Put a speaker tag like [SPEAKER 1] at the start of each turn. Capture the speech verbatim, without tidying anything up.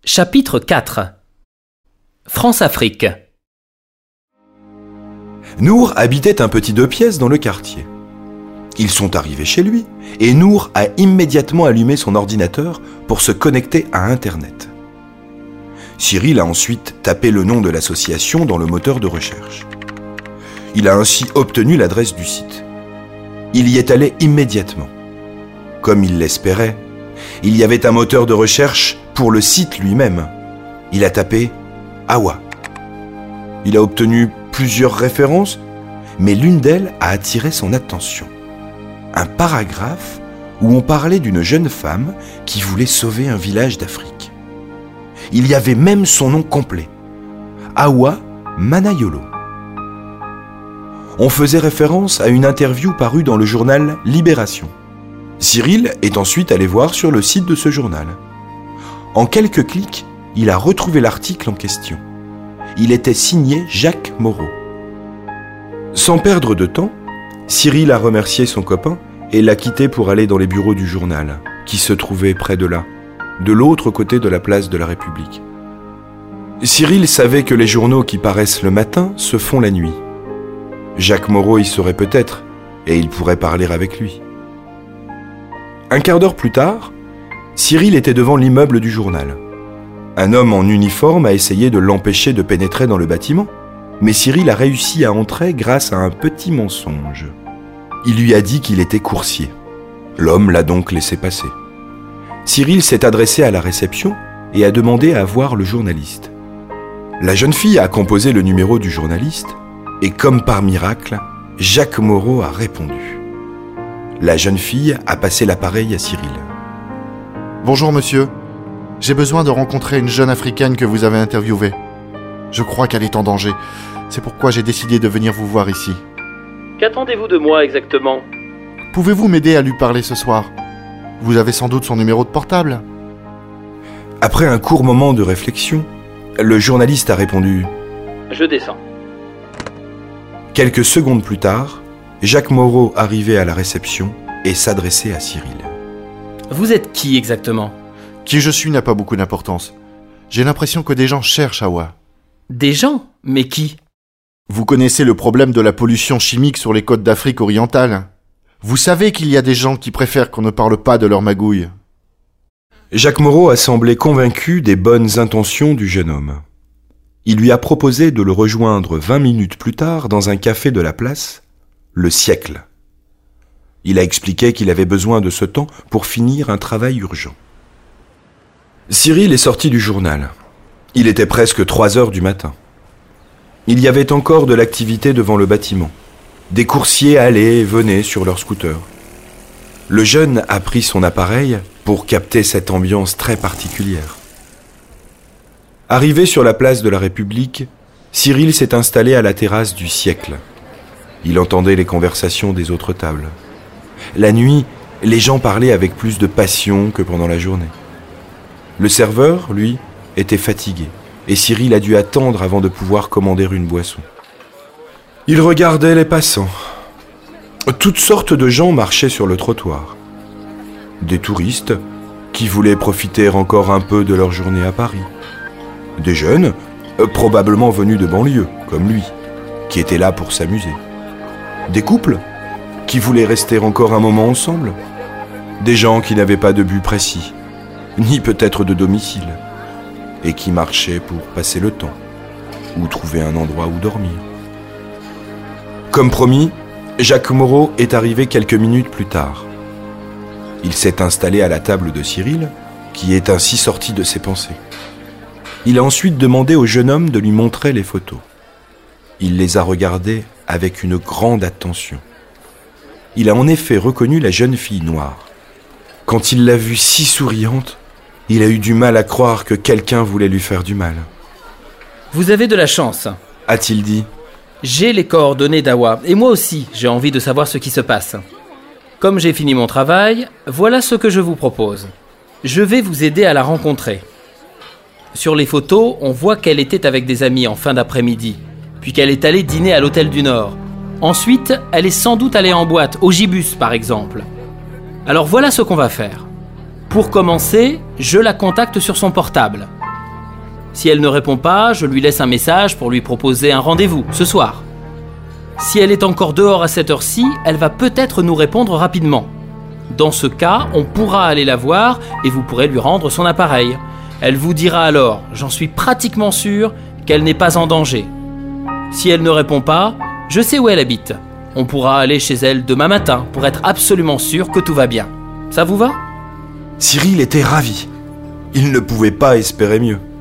[SPEAKER 1] Chapitre quatre. France-Afrique.
[SPEAKER 2] Nour habitait un petit deux pièces dans le quartier. Ils sont arrivés chez lui et Nour a immédiatement allumé son ordinateur pour se connecter à Internet. Cyril a ensuite tapé le nom de l'association dans le moteur de recherche. Il a ainsi obtenu l'adresse du site. Il y est allé immédiatement. Comme il l'espérait, il y avait un moteur de recherche pour le site lui-même. Il a tapé « Awa ». Il a obtenu plusieurs références, mais l'une d'elles a attiré son attention. Un paragraphe où on parlait d'une jeune femme qui voulait sauver un village d'Afrique. Il y avait même son nom complet, Awa Manayolo. On faisait référence à une interview parue dans le journal Libération. Cyril est ensuite allé voir sur le site de ce journal. En quelques clics, il a retrouvé l'article en question. Il était signé Jacques Moreau. Sans perdre de temps, Cyril a remercié son copain et l'a quitté pour aller dans les bureaux du journal, qui se trouvaient près de là, de l'autre côté de la place de la République. Cyril savait que les journaux qui paraissent le matin se font la nuit. Jacques Moreau y serait peut-être, et il pourrait parler avec lui. Un quart d'heure plus tard, Cyril était devant l'immeuble du journal. Un homme en uniforme a essayé de l'empêcher de pénétrer dans le bâtiment, mais Cyril a réussi à entrer grâce à un petit mensonge. Il lui a dit qu'il était coursier. L'homme l'a donc laissé passer. Cyril s'est adressé à la réception et a demandé à voir le journaliste. La jeune fille a composé le numéro du journaliste et comme par miracle, Jacques Moreau a répondu. La jeune fille a passé l'appareil à Cyril.
[SPEAKER 3] « Bonjour monsieur, j'ai besoin de rencontrer une jeune africaine que vous avez interviewée. Je crois qu'elle est en danger, c'est pourquoi j'ai décidé de venir vous voir ici. »
[SPEAKER 1] Qu'attendez-vous de moi exactement ?
[SPEAKER 3] Pouvez-vous m'aider à lui parler ce soir ? Vous avez sans doute son numéro de portable ?
[SPEAKER 2] Après un court moment de réflexion, le journaliste a répondu
[SPEAKER 1] « Je descends. »
[SPEAKER 2] Quelques secondes plus tard, Jacques Moreau arrivait à la réception et s'adressait à Cyril.
[SPEAKER 1] « Vous êtes qui exactement ? »
[SPEAKER 3] Qui je suis n'a pas beaucoup d'importance. J'ai l'impression que des gens cherchent Awa.
[SPEAKER 1] Des gens ? Mais qui ?
[SPEAKER 3] Vous connaissez le problème de la pollution chimique sur les côtes d'Afrique orientale. Vous savez qu'il y a des gens qui préfèrent qu'on ne parle pas de leur magouille.
[SPEAKER 2] Jacques Moreau a semblé convaincu des bonnes intentions du jeune homme. Il lui a proposé de le rejoindre vingt minutes plus tard dans un café de la place, Le Siècle. Il a expliqué qu'il avait besoin de ce temps pour finir un travail urgent. Cyril est sorti du journal. Il était presque trois heures du matin. Il y avait encore de l'activité devant le bâtiment. Des coursiers allaient et venaient sur leurs scooters. Le jeune a pris son appareil pour capter cette ambiance très particulière. Arrivé sur la place de la République, Cyril s'est installé à la terrasse du Siècle. Il entendait les conversations des autres tables. La nuit, les gens parlaient avec plus de passion que pendant la journée. Le serveur, lui, était fatigué, et Cyril a dû attendre avant de pouvoir commander une boisson. Il regardait les passants. Toutes sortes de gens marchaient sur le trottoir. Des touristes qui voulaient profiter encore un peu de leur journée à Paris. Des jeunes, probablement venus de banlieue, comme lui, qui étaient là pour s'amuser. Des couples qui voulaient rester encore un moment ensemble. Des gens qui n'avaient pas de but précis, ni peut-être de domicile, et qui marchaient pour passer le temps, ou trouver un endroit où dormir. Comme promis, Jacques Moreau est arrivé quelques minutes plus tard. Il s'est installé à la table de Cyril, qui est ainsi sorti de ses pensées. Il a ensuite demandé au jeune homme de lui montrer les photos. Il les a regardées avec une grande attention. Il a en effet reconnu la jeune fille noire. Quand il l'a vue si souriante, il a eu du mal à croire que quelqu'un voulait lui faire du mal.
[SPEAKER 1] « Vous avez de la chance, »
[SPEAKER 2] a-t-il dit.
[SPEAKER 1] « J'ai les coordonnées d'Awa, et moi aussi, j'ai envie de savoir ce qui se passe. Comme j'ai fini mon travail, voilà ce que je vous propose. Je vais vous aider à la rencontrer. Sur les photos, on voit qu'elle était avec des amis en fin d'après-midi, puis qu'elle est allée dîner à l'hôtel du Nord. Ensuite, elle est sans doute allée en boîte, au Gibus par exemple. Alors voilà ce qu'on va faire. Pour commencer, je la contacte sur son portable. Si elle ne répond pas, je lui laisse un message pour lui proposer un rendez-vous, ce soir. Si elle est encore dehors à cette heure-ci, elle va peut-être nous répondre rapidement. Dans ce cas, on pourra aller la voir et vous pourrez lui rendre son appareil. Elle vous dira alors, j'en suis pratiquement sûr, qu'elle n'est pas en danger. Si elle ne répond pas, je sais où elle habite. On pourra aller chez elle demain matin pour être absolument sûr que tout va bien. Ça vous va ?
[SPEAKER 2] Cyril était ravi. Il ne pouvait pas espérer mieux.